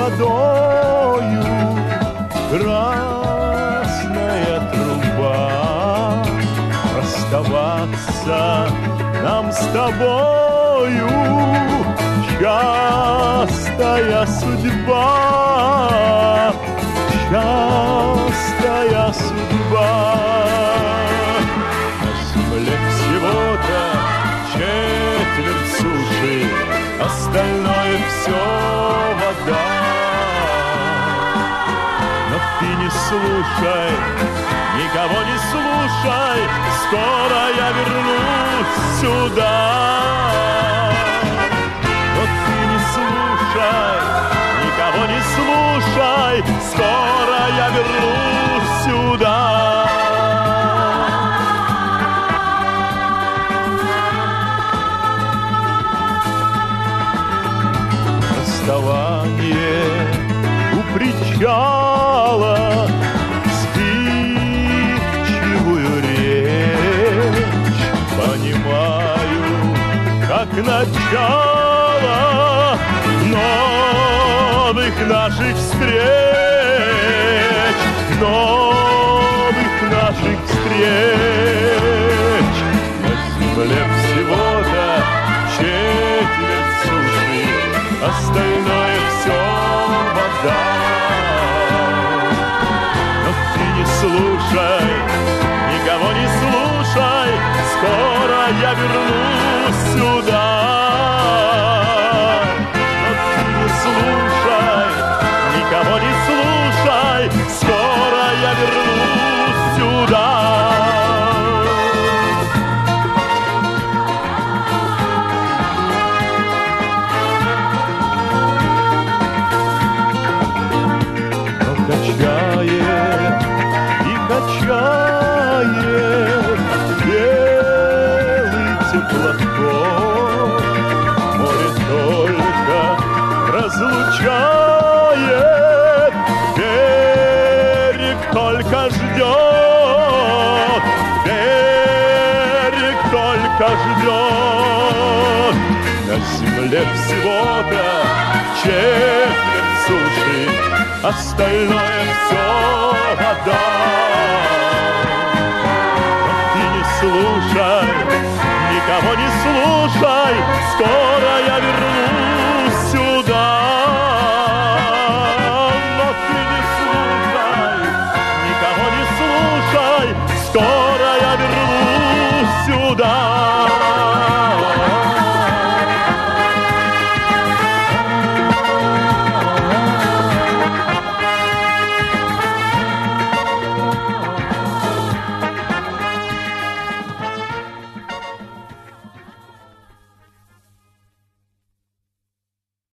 водою, красная труба. Расставаться нам с тобою, частая судьба, частая судьба. На земле всего-то четверть суши, остальное все вода. Но ты не слушай, никого не слушай, скоро я вернусь сюда. Но ты не слушай, никого не слушай, скоро я вернусь сюда. Расставание у причала, сбивчивую речь понимаю, как начало новых наших встреч, новых наших встреч. На земле всего-то четверть суши, остальное все вода. Но ты не слушай, никого не слушай, скоро я вернусь сюда. Но ты не слушай, никого не слушай, скоро я вернусь сюда. Качает и качает белый теплоход, море только разлучает, берег только ждет, берег только ждет. На земле всего-то четверть суши, остальное все вода. Но ты не слушай, никого не слушай, скоро я вернусь сюда. Но ты не слушай, никого не слушай, скоро